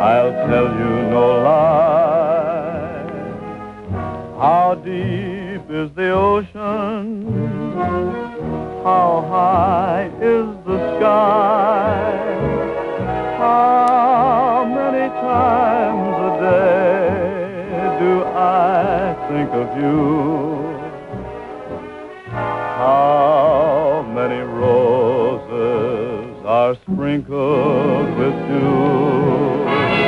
I'll tell you no lie. How deep is the ocean? How high is the sky? How many times a day do I think of you? How many roses are sprinkled with dew?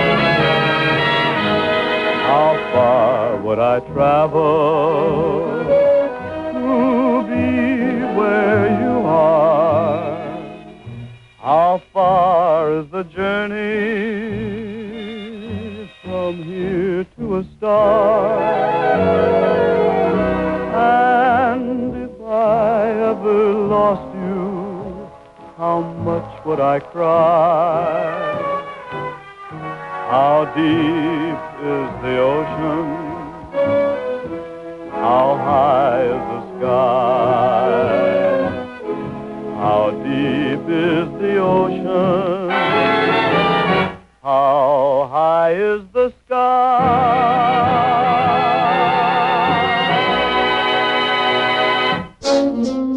How far would I travel to be where you are? How far is the journey from here to a star? And if I ever lost you, how much would I cry? How deep is the ocean? How high is the sky? How deep is the ocean? How high is the sky?